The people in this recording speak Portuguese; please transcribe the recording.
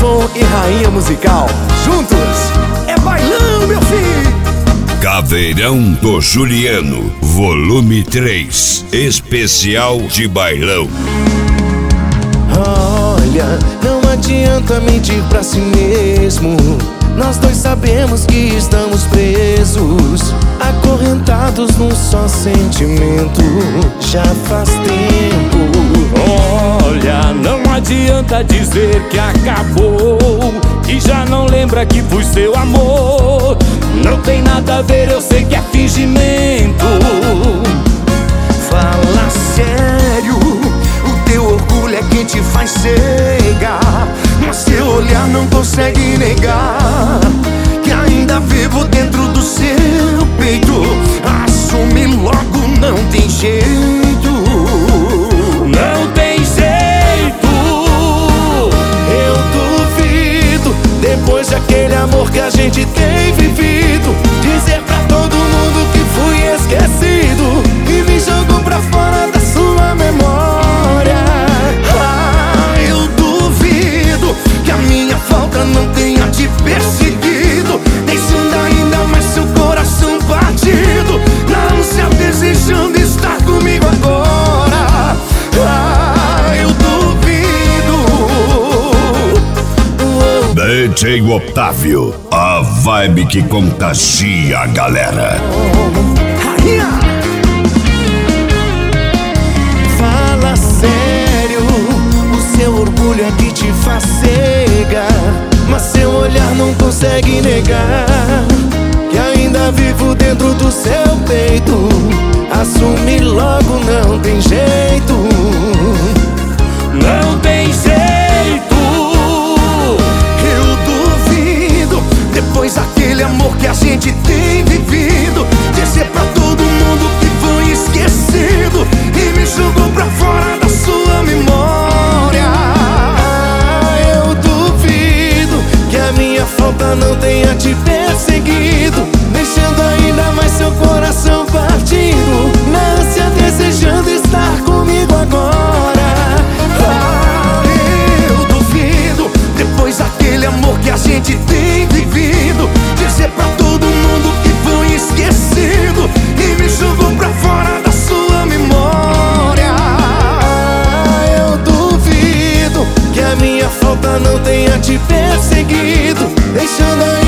som e rainha musical. Juntos é bailão, meu filho. Caveirão do Juliano, volume 3, especial de bailão. Olha, não adianta mentir pra si mesmo. Nós dois sabemos que estamos presos, acorrentados num só sentimento. Já faz tempo. Olha, não adianta dizer que acabou, que já não lembra que fui seu amor. Não tem nada a ver, eu sei que é fingimento. Fala sério, o teu orgulho é quem te faz cega, mas seu olhar não consegue negar que ainda vivo dentro do seu peito. Assume logo, não tem jeito. Não tem jeito. Eu duvido, depois daquele amor que a gente tem vivido, dizer pra todo mundo que fui esquecido e me jogou pra fora da sua memória. Eu duvido que a minha falta não tenha te perseguido, deixando ainda mais seu coração partido, na ânsia desejando estar comigo agora. Eu duvido. DJ Otávio, a vibe que contagia a galera. Fala sério, o seu orgulho é que te faz cega, mas seu olhar não consegue negar que ainda vivo dentro do seu peito. Assume logo, não tem jeito. Não tem jeito. Eu duvido, depois daquele amor que a gente tem vivido, dizer pra todo mundo que foi esquecido e me jogou pra fora da sua memória. Eu duvido que a minha falta não tenha te perseguido, deixando ainda mais seu coração partido, na ânsia desejando estar comigo agora. Eu duvido, depois daquele amor que a gente tem vivido, dizer pra todo mundo que foi esquecido e me jogou pra fora da sua memória. Eu duvido que a minha falta não tenha te perseguido, deixando